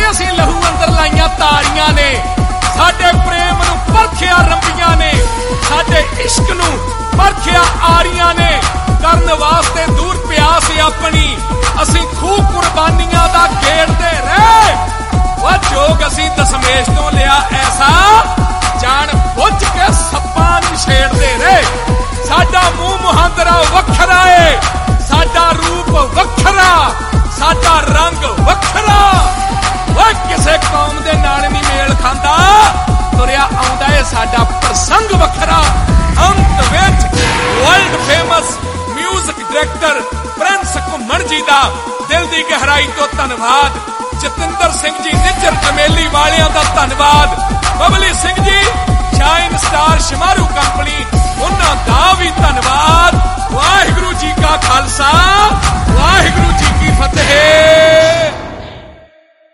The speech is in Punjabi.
ਅਸੀਂ ਲਹੂ ਅੰਦਰ ਲਾਈਆਂ ਤਾਰੀਆਂ ਨੇ, ਸਾਡੇ ਪ੍ਰੇਮ ਨੂੰ ਪਰਖਿਆ ਰੰਬੀਆਂ ਨੇ, ਸਾਡੇ ਇਸ਼ਕ ਨੂੰ ਪਰਖਿਆ ਆਰੀਆਂ ਨੇ। ਕਰਨ ਵਾਸਤੇ ਦੂਰ ਪਿਆਸ ਆਪਣੀ ਅਸੀਂ ਖੂਹ ਕੁਰਬਾਨੀਆਂ ਦਾ ਗੇੜਦੇ ਰਹੇ। ਉਹ ਜੋਗ ਅਸੀਂ ਦਸਮੇਸ਼ ਤੋਂ ਲਿਆ ਐਸਾ, ਜਾਣ ਬੁੱਝ ਕੇ ਸੱਪਾਂ ਨੂੰ ਛੇੜਦੇ ਰਹੇ। ਸਾਡਾ ਮੂੰਹ ਮੁਹਾਂਦਰਾ ਵੱਖਰਾ ਏ, ਸਾਡਾ ਰੂਪ ਵੱਖਰਾ, ਸਾਡਾ ਰੰਗ ਵੱਖਰਾ। ਉਹ ਕਿਸੇ ਕੌਮ ਦੇ ਨਾਲ ਨਹੀਂ ਮੇਲ ਖਾਂਦਾ, ਤੁਰਿਆ ਆਉਂਦਾ ਏ ਸਾਡਾ ਪ੍ਰਸੰਗ ਵੱਖਰਾ। ਅੰਤ ਵਿੱਚ world famous music director Prince Ghumman ji ਦਾ ਦਿਲ ਦੀ ਗਹਿਰਾਈ ਤੋਂ ਧੰਨਵਾਦ। ਜਤਿੰਦਰ ਸਿੰਘ ਜੀ ਨਿੱਜਰ ਚਮੇਲੀ ਵਾਲਿਆਂ ਦਾ ਧੰਨਵਾਦ। Babli Singh ji shine star ਸ਼ਮਾਰੂ company, ਉਹਨਾਂ ਦਾ ਵੀ ਧੰਨਵਾਦ। ਵਾਹਿਗੁਰੂ ਜੀ ਕਾ ਖਾਲਸਾ,